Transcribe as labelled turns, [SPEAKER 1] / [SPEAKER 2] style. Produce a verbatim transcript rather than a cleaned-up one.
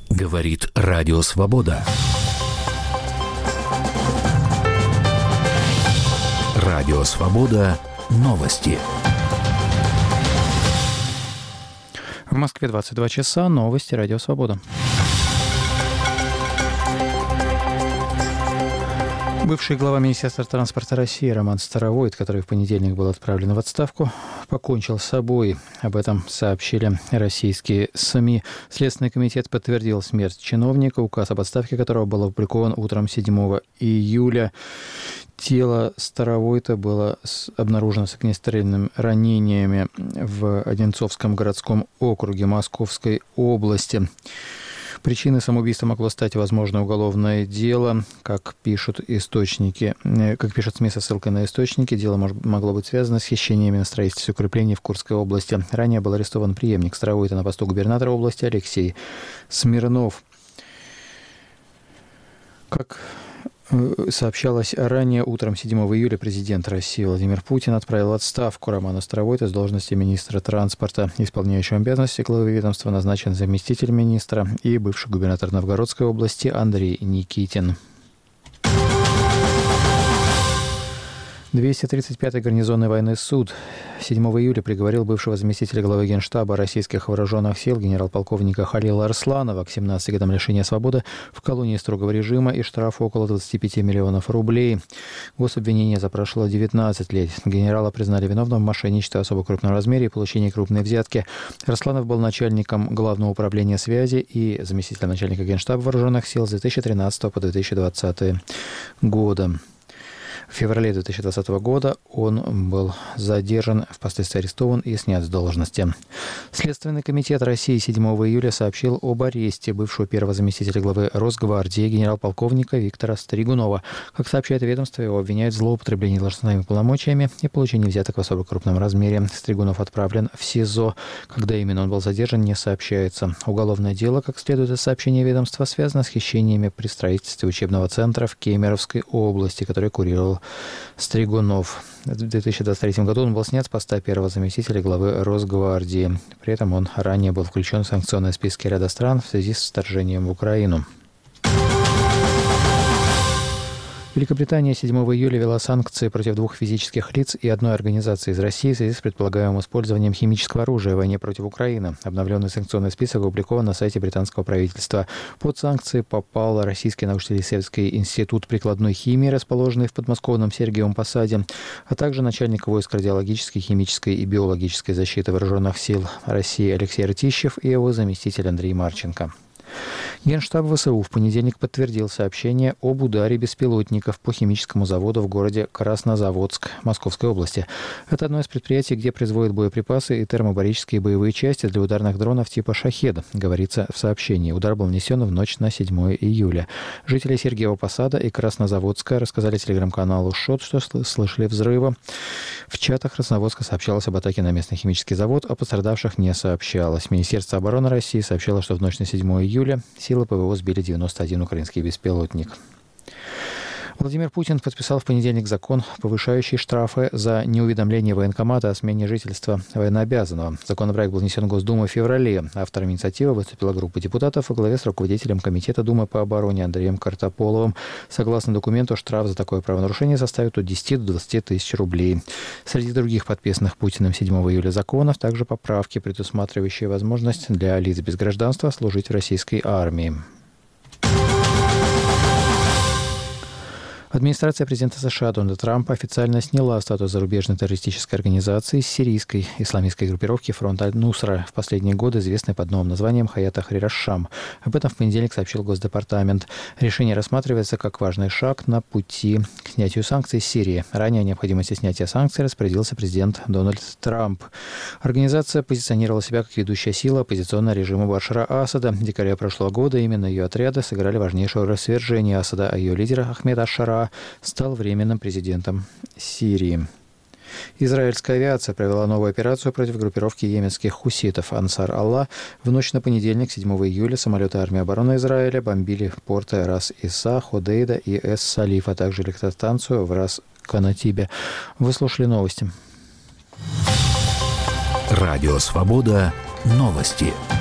[SPEAKER 1] Говорит Радио Свобода. Радио Свобода. Новости.
[SPEAKER 2] В Москве двадцать два часа. Новости Радио Свобода. Бывший глава Министерства транспорта России Роман Старовойт, который в понедельник был отправлен в отставку, покончил с собой. Об этом сообщили российские СМИ. Следственный комитет подтвердил смерть чиновника, указ об отставке которого был опубликован утром седьмого июля. Тело Старовойта было обнаружено с огнестрельными ранениями в Одинцовском городском округе Московской области. Причиной самоубийства могло стать, возможно, уголовное дело, как пишут источники, как пишут СМИ со ссылкой на источники. Дело могло быть связано с хищениями на строительстве укреплений в Курской области. Ранее был арестован преемник Старовойта на посту губернатора области Алексей Смирнов. Как сообщалось ранее, утром седьмого июля президент России Владимир Путин отправил в отставку Романа Старовойта с должности министра транспорта. Исполняющим обязанности главы ведомства назначен заместитель министра и бывший губернатор Новгородской области Андрей Никитин. двести тридцать пятый гарнизонный военный суд седьмого июля приговорил бывшего заместителя главы Генштаба российских вооруженных сил генерал-полковника Халила Арсланова к семнадцати годам лишения свободы в колонии строгого режима и штрафу около двадцати пяти миллионов рублей. Гособвинение запрашивало девятнадцать лет. Генерала признали виновным в мошенничестве особо крупном размере и получении крупной взятки. Арсланов был начальником Главного управления связи и заместителем начальника Генштаба вооруженных сил с две тысячи тринадцатого по две тысячи двадцатый годы. В феврале две тысячи двадцатого года он был задержан, впоследствии арестован и снят с должности. Следственный комитет России седьмого июля сообщил об аресте бывшего первого заместителя главы Росгвардии генерал-полковника Виктора Стригунова. Как сообщает ведомство, его обвиняют в злоупотреблении должностными полномочиями и получении взяток в особо крупном размере. Стригунов отправлен в СИЗО. Когда именно он был задержан, не сообщается. Уголовное дело, как следует из сообщения ведомства, связано с хищениями при строительстве учебного центра в Кемеровской области, который курировал Стригунов. В две тысячи двадцать третьем году он был снят с поста первого заместителя главы Росгвардии. При этом он ранее был включен в санкционные списки ряда стран в связи с вторжением в Украину. Великобритания седьмого июля ввела санкции против двух физических лиц и одной организации из России в связи с предполагаемым использованием химического оружия в войне против Украины. Обновленный санкционный список опубликован на сайте британского правительства. Под санкции попал Российский научно-исследовательский институт прикладной химии, расположенный в подмосковном Сергиевом Посаде, а также начальник войск радиологической, химической и биологической защиты вооруженных сил России Алексей Ртищев и его заместитель Андрей Марченко. Генштаб ВСУ в понедельник подтвердил сообщение об ударе беспилотников по химическому заводу в городе Краснозаводск Московской области. Это одно из предприятий, где производят боеприпасы и термобарические боевые части для ударных дронов типа «Шахед», говорится в сообщении. Удар был нанесен в ночь на седьмое июля. Жители Сергиева Посада и Краснозаводска рассказали телеграм-каналу ШОТ, что слышали взрывы. В чатах Краснозаводска сообщалось об атаке на местный химический завод, о пострадавших не сообщалось. Министерство обороны России сообщало, что в ночь на седьмое июля силы ПВО сбили девяносто один украинский беспилотник. Владимир Путин подписал в понедельник закон, повышающий штрафы за неуведомление военкомата о смене жительства военнообязанного. Законопроект был внесен в Госдуму в феврале. Автором инициативы выступила группа депутатов во главе с руководителем Комитета Думы по обороне Андреем Картополовым. Согласно документу, штраф за такое правонарушение составит от десяти до двадцати тысяч рублей. Среди других подписанных Путиным седьмого июля законов также поправки, предусматривающие возможность для лиц без гражданства служить в российской армии. Администрация президента США Дональда Трампа официально сняла статус зарубежной террористической организации с сирийской исламистской группировки «Фронт Аль-Нусра», в последние годы известной под новым названием «Хаят Тахрир аш-Шам». Об этом в понедельник сообщил Госдепартамент. Решение рассматривается как важный шаг на пути к снятию санкций с Сирии. Ранее о необходимости снятия санкций распорядился президент Дональд Трамп. Организация позиционировала себя как ведущая сила оппозиционного режима Башара Асада. В декабре прошлого года именно ее отряды сыграли важнейшую роль в свержении Асада, а ее лидер Ахмед аш-Шара стал временным президентом Сирии. Израильская авиация провела новую операцию против группировки йеменских хуситов «Ансар Аллах». В ночь на понедельник, седьмого июля, самолеты армии обороны Израиля бомбили порты Рас-Иса, Ходейда и Эс-Салиф, а также электростанцию в Рас-Канатибе. Вы слушали новости.
[SPEAKER 1] Радио «Свобода». Новости.